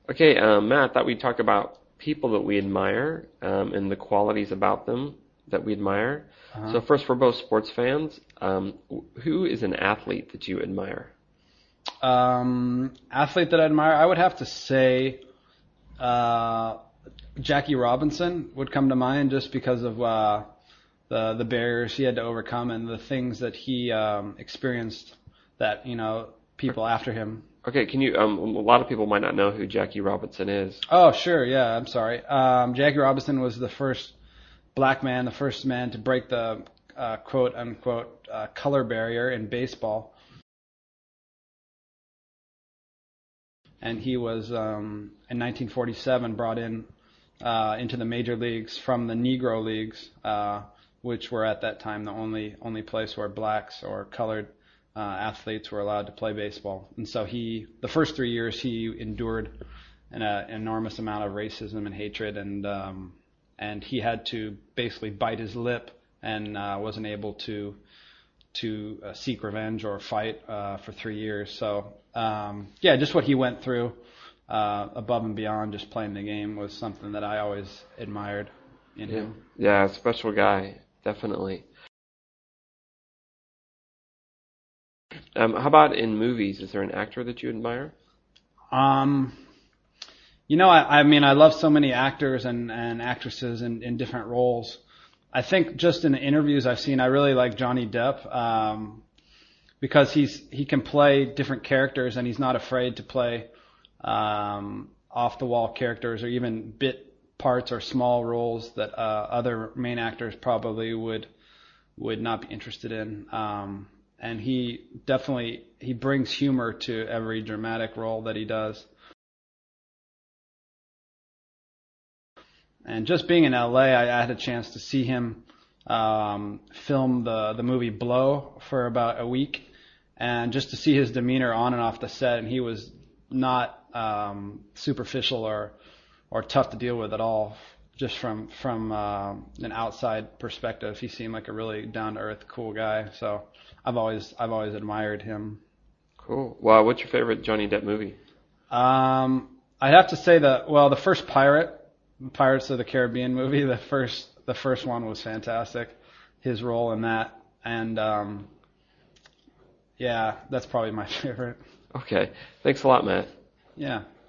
Okay, Matt, I thought we'd talk about people that we admire and the qualities about them that we admire. Uh-huh. So first, we're both sports fans. Who is an athlete that you admire? Athlete that I admire, I would have to say uh, Jackie Robinson would come to mind just because of the barriers he had to overcome and the things that he experienced that people after him. Okay, can you? A lot of people might not know who Jackie Robinson is. Oh, sure, yeah, I'm sorry. Jackie Robinson was the first black man, the first man to break the quote unquote color barrier in baseball. And he was in 1947 brought in into the major leagues from the Negro leagues, which were at that time the only place where blacks or colored athletes were allowed to play baseball. And so the first 3 years, he endured an enormous amount of racism and hatred, and he had to basically bite his lip and wasn't able to seek revenge or fight for 3 years. So yeah, just what he went through above and beyond just playing the game was something that I always admired in him. Yeah, special guy, definitely. How about in movies? Is there an actor that you admire? Um, I mean, I love so many actors and actresses in different roles. I think just in the interviews I've seen, I really like Johnny Depp because he can play different characters and he's not afraid to play off the wall characters or even bit parts or small roles that other main actors probably would not be interested in. And he brings humor to every dramatic role that he does. And just being in LA, I had a chance to see him film the movie Blow for about a week, and just to see his demeanor on and off the set, and he was not superficial or tough to deal with at all. Just from an outside perspective, he seemed like a really down to earth, cool guy. So I've always admired him. Cool. Well, what's your favorite Johnny Depp movie? I'd have to say the first Pirates of the Caribbean movie, the first one was fantastic. His role in that, and yeah, that's probably my favorite. Okay. Thanks a lot, Matt. Yeah.